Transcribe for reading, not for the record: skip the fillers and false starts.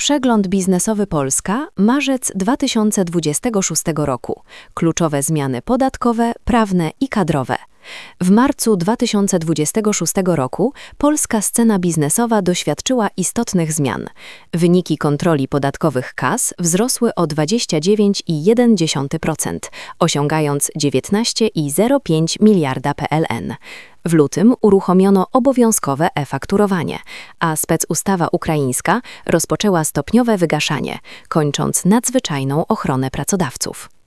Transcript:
Przegląd biznesowy Polska, marzec 2026 roku. Kluczowe zmiany podatkowe, prawne i kadrowe. W marcu 2026 roku polska scena biznesowa doświadczyła istotnych zmian. Wyniki kontroli podatkowych KAS wzrosły o 29,1%, osiągając 19,05 miliarda PLN. W lutym uruchomiono obowiązkowe e-fakturowanie, a specustawa ukraińska rozpoczęła stopniowe wygaszanie, kończąc nadzwyczajną ochronę pracodawców.